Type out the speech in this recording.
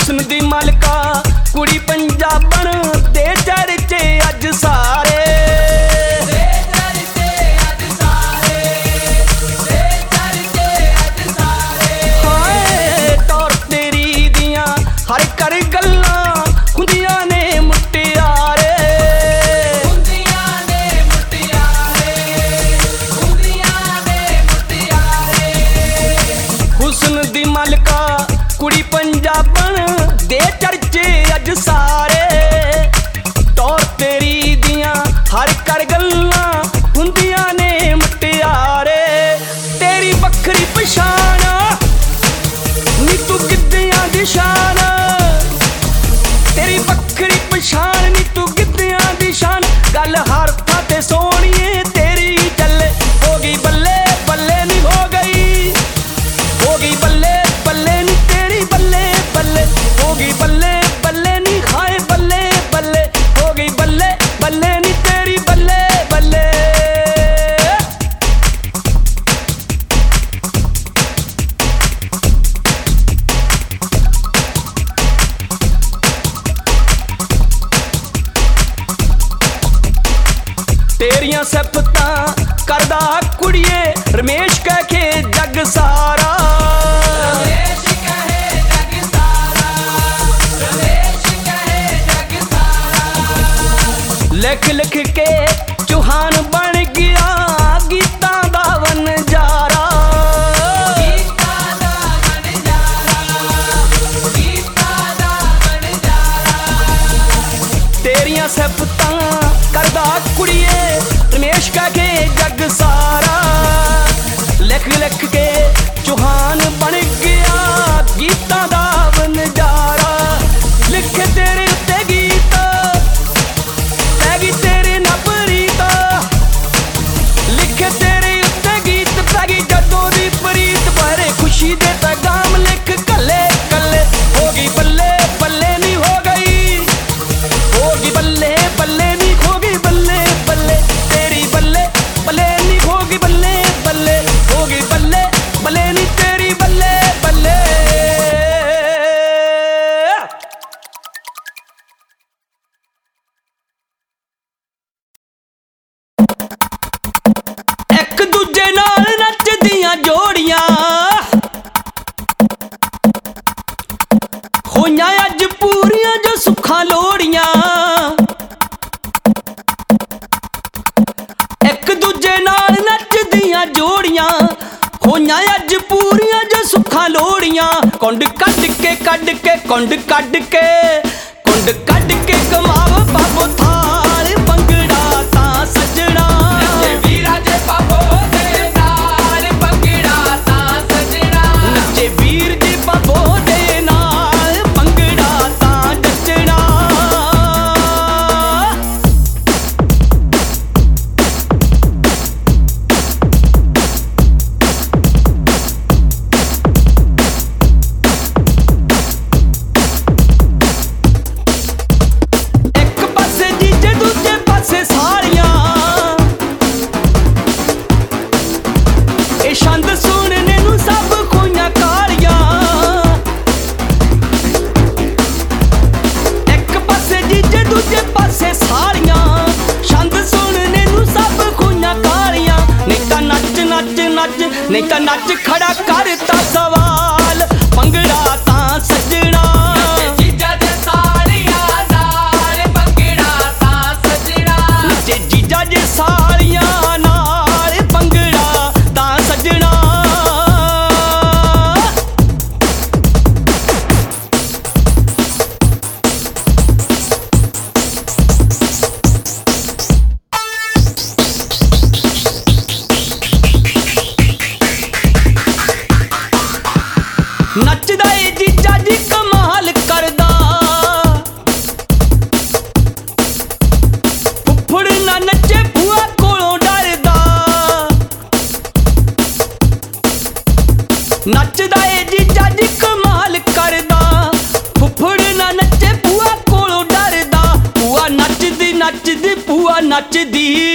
हुस्न दी मालका कुड़ी पंजाबण दे चर्चे अज सारे। हाय तौर तेरी दियां हर कर गल्लां हुंदियां ने मुटियारे। हुस्न दी मालका कुड़ी पंजाबण दे चर्चे अज सारे। तौर तेरी दियां हर कर गल्लां हुंदियां ने मुटियारे। तेरी बखरी पछाण नी तू गिद्धियां दी शान। तेरी बखरी पछाण नी तू गिद्धियां दी शान। गल हर थां ते सोहणीए तेरी चले हो गई बल्ले बल्ले नी हो गई बल्ले बल्ले नी तेरी बल्ले बल्ले हो गई बल्ले बल्ले नी। हाय बल्ले बल्ले हो गई बल्ले बल्ले नी तेरी बल्ले बल्ले। तेरियां सिफतां करदा कुड़िए रमेश कह के जग सारा। लिख लिख के चौहान बन गया गीतां दा वनजारा। तेरियां सिफतां करदा कुड़िए रमेश कह के जग सारा। लिख लिख के चौहान बन गया गीतां दा वनजारा। लिखे तेरे उत्ते गीत पैगी तेरे नब रीत। लिखे तेरे उत्ते गीत पैगी जदों दी प्रीत। बड़े खुशी दे पैगाम लिख कल्ले कल्ले हो गई बल्ले बल्ले नी हो गई बल्ले बल्ले नी हो गई बल्ले बल्ले तेरी बल्ले बल्ले नी हो गई बल्ले बल्ले हो गई बल्ले बल्ले नी तेरी बल्ले बल्ले। एक दूजे नाल नचदियां जोड़ियां होइयां अज पूरियां जो सुखां लोड़ियां। एक दूजे नाल नचदियां जोड़ियां होइयां अज पूरियां जो सुखां लोड़ियां। कुंड कड्ड के कुंड कड्ड के कमाव बाबो थाल भंगड़ा तां सजना। नचे वीरा जे बाबो दे नाल भंगड़ा तां सजना। नचे वीर जे बाबो दे नाल भंगड़ा तां जचना। एक पासे जीजे दूजे पासे साड़ियां ए छंद सुनने नू सब खोइयां कालियां। एक पासे जीजे दूजे पासे साड़ियां छंद सुनने नू सब खोइयां कालियां। नहीं तां नच नच नच नहीं तां नच खड़ा करता सवाल भंगड़ा तां सजना। जीजा जे साड़ियां नाल भंगड़ा तां सजना। नचे जीजा जे साड़ियां नाल भंगड़ा तां सजना। नचदा ए जीजा जी कमाल करदा। फुफड़ ना नचे बुआ कोलों डरदा। नचदा ए जीजा जी कमाल करदा। फुफड़ ना नचे बुआ कोलों डरदा। बुआ नचदी नचदी बुआ नचदी